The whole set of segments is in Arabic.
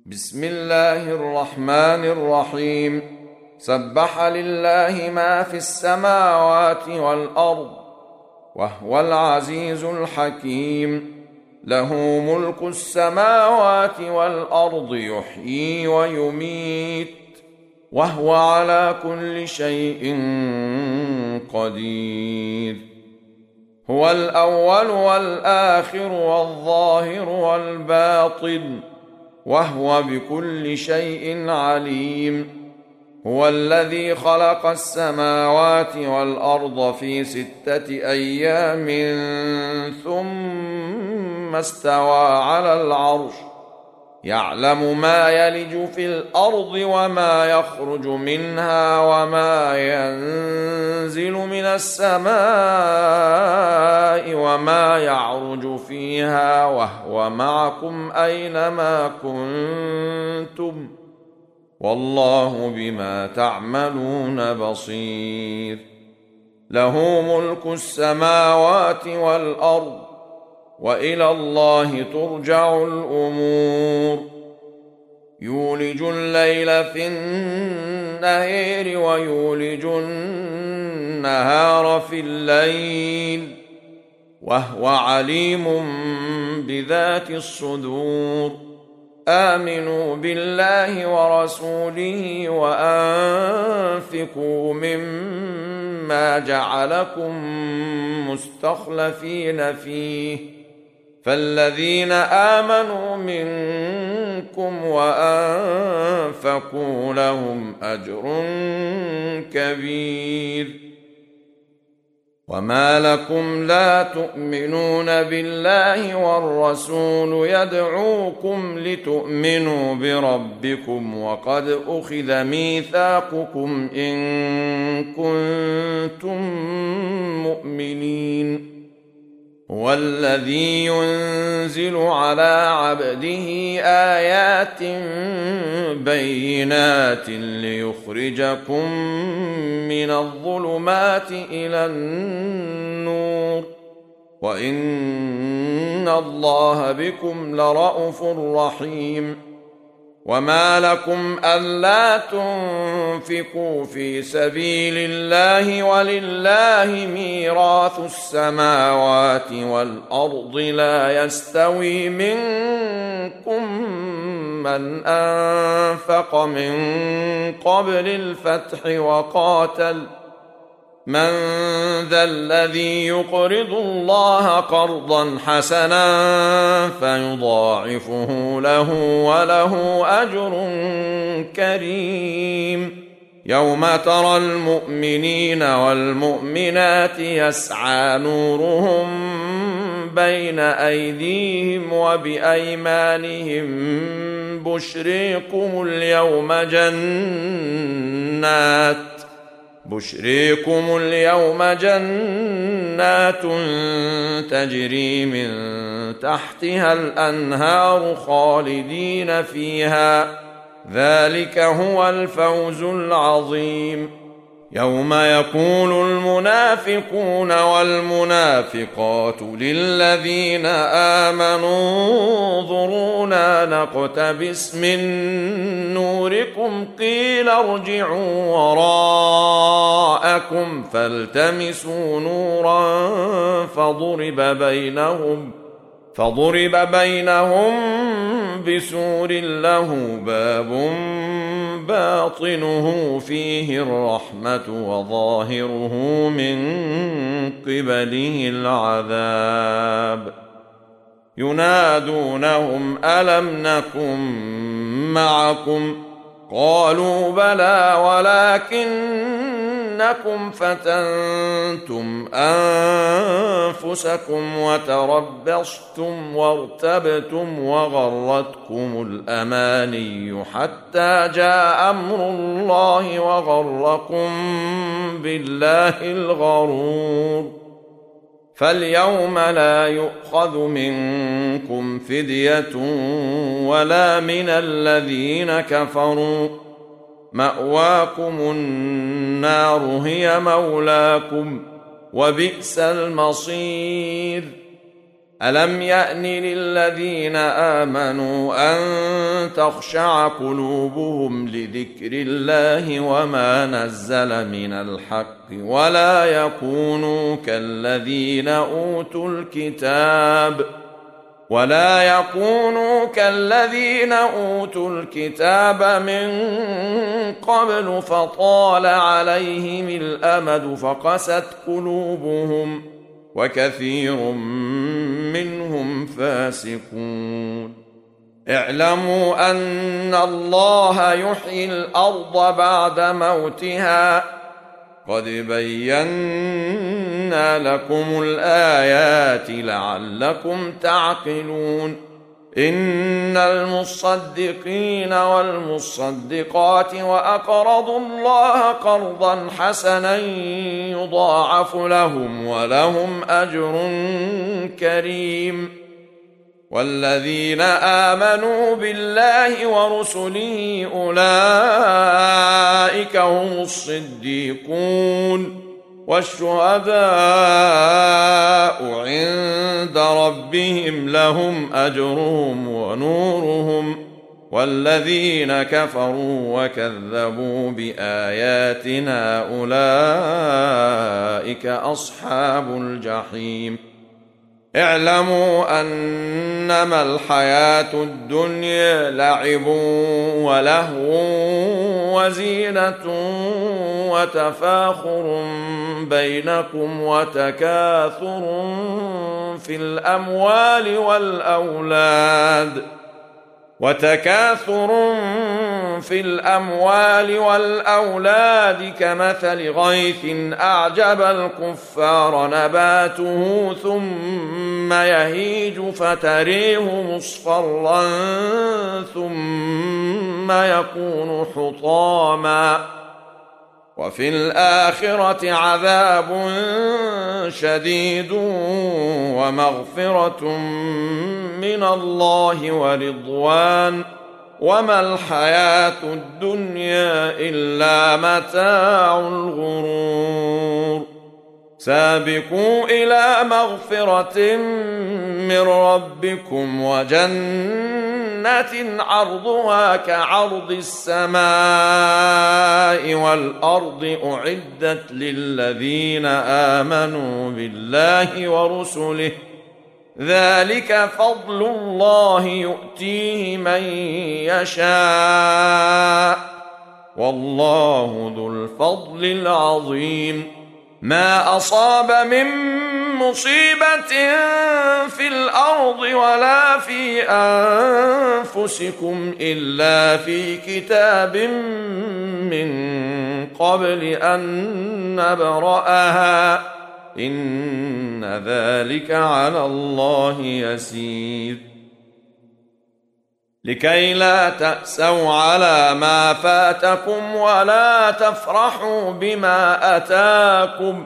بسم الله الرحمن الرحيم. سبح لله ما في السماوات والأرض وهو العزيز الحكيم. له ملك السماوات والأرض يحيي ويميت وهو على كل شيء قدير. هو الأول والآخر والظاهر والباطن وهو بكل شيء عليم. هو الذي خلق السماوات والأرض في 6 أيام ثم استوى على العرش، يعلم ما يلج في الأرض وما يخرج منها وما ينزل من السماء وما يعرج فيها، وهو معكم أينما كنتم والله بما تعملون بصير. له ملك السماوات والأرض وإلى الله ترجع الأمور. يولج الليل في النهار ويولج النهار في الليل وهو عليم بذات الصدور. آمنوا بالله ورسوله وأنفقوا مما جعلكم مستخلفين فيه، فالذين آمنوا منكم وأنفقوا لهم أجر كبير. وما لكم لا تؤمنون بالله والرسول يدعوكم لتؤمنوا بربكم وقد أخذ ميثاقكم إن كنتم مؤمنين. هو الذي ينزل على عبده آيات بينات ليخرجكم من الظلمات إلى النور، وإن الله بكم لرءوف رحيم. وما لكم ألا تنفقوا في سبيل الله ولله ميراث السماوات والأرض، لا يستوي منكم من أنفق من قبل الفتح وقاتل، من ذا الذي يقرض الله قرضا حسنا فيضاعفه له وله أجر كريم. يوم ترى المؤمنين والمؤمنات يسعى نورهم بين أيديهم وبأيمانهم بشريكم اليوم جنات تجري من تحتها الأنهار خالدين فيها، ذلك هو الفوز العظيم. يوم يقول المنافقون والمنافقات للذين آمنوا انظرونا نقتبس من نوركم قيل ارجعوا وراءكم فالتمسوا نورا فضرب بينهم بسور له باب باطنه فيه الرحمة وظاهره من قبله العذاب. ينادونهم ألم نكن معكم؟ قالوا بلى ولكنكم فتنتم أنفسكم وتربصتم وارتبتم وغرتكم الأماني حتى جاء أمر الله وغركم بالله الغرور. فاليوم لا يؤخذ منكم فدية ولا من الذين كفروا، مأواكم النار هي مولاكم وبئس المصير. ألم يأن للذين آمنوا أن تخشع قلوبهم لذكر الله وما نزل من الحق ولا يكونوا كالذين أوتوا الكتاب من قبل فطال عليهم الأمد فقست قلوبهم وكثير منهم فاسقون. اعلموا أن الله يحيي الأرض بعد موتها قد بينا لكم الآيات لعلكم تعقلون. إن المصدقين والمصدقات وأقرضوا الله قرضا حسنا يضاعف لهم ولهم أجر كريم. والذين آمنوا بالله ورسله أولئك هم الصديقون والشهداء عند ربهم لهم أجرهم ونورهم. والذين كفروا وكذبوا بآياتنا أولئك أصحاب الجحيم. اعلموا أنما الحياة الدنيا لعب ولهو وزينة وتفاخر بينكم وتكاثر في الأموال والأولاد كمثل غيث أعجب الكفار نباته ثم يهيج فتريه مصفرا ثم يكون حطاما وفي الآخرة عذاب شديد ومغفرة من الله ورضوان وما الحياة الدنيا إلا متاع الغرور. سابقوا إلى مغفرة من ربكم وجنة عرضها كعرض السماء والأرض أعدت للذين آمنوا بالله ورسله ذلك فضل الله يؤتيه من يشاء والله ذو الفضل العظيم. ما أصاب من مصيبة في الأرض ولا في أنفسكم إلا في كتاب من قبل أن نبرأها إن ذلك على الله يسير. لكي لا تأسوا على ما فاتكم ولا تفرحوا بما أتاكم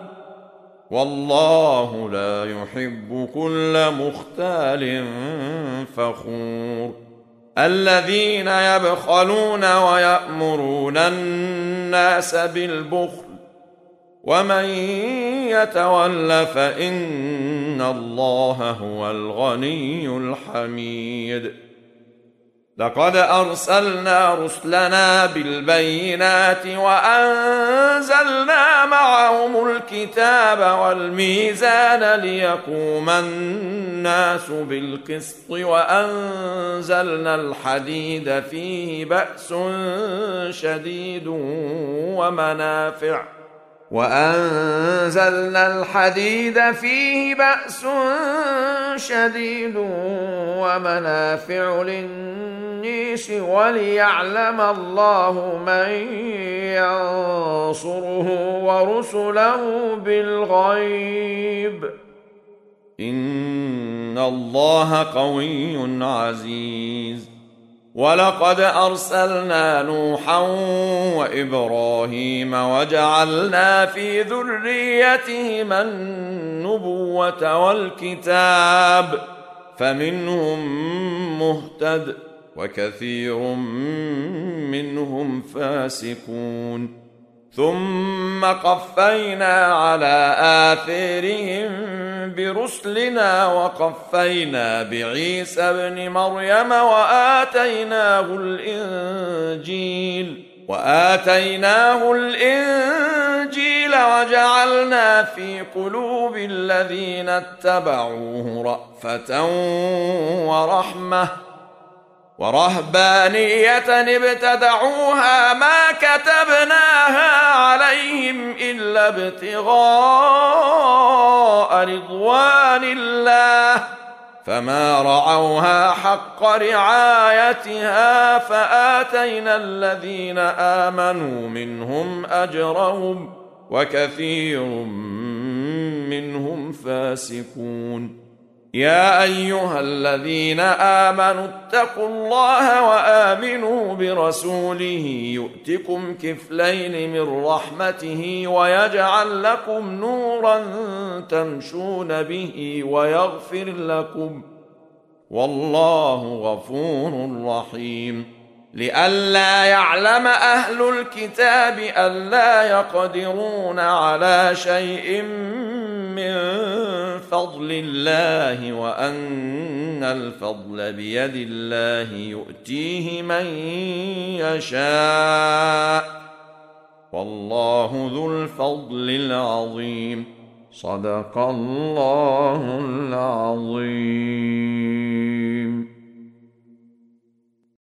والله لا يحب كل مختال فخور. الذين يبخلون ويأمرون الناس بالبخل ومن يتول فإن الله هو الغني الحميد. لقد أرسلنا رسلنا بالبينات وأنزلنا معهم الكتاب والميزان ليقوم الناس بالقسط وأنزلنا الحديد فيه بأس شديد ومنافع للناس وليعلم الله من ينصره ورسله بالغيب إن الله قوي عزيز. ولقد أرسلنا نوحا وإبراهيم وجعلنا في ذريتهما النبوة والكتاب فمنهم مهتد وكثير منهم فاسقون. ثم قفينا على آثارهم برسلنا وقفينا بعيسى ابن مريم وآتيناه الإنجيل وجعلنا في قلوب الذين اتبعوه رأفة ورحمة ورهبانية ابتدعوها ما كتبناها عليهم إلا ابتغاء رضوان الله فما رعوها حق رعايتها فآتينا الذين آمنوا منهم أجرهم وكثير منهم فاسقون. يا أيها الذين آمنوا اتقوا الله وآمنوا برسوله يؤتكم كفلين من رحمته ويجعل لكم نورا تمشون به ويغفر لكم والله غفور رحيم. لئلا يعلم أهل الكتاب ألا يقدرون على شيء من فضل الله وأن الفضل بيد الله يؤتيه من يشاء والله ذو الفضل العظيم. صدق الله العظيم.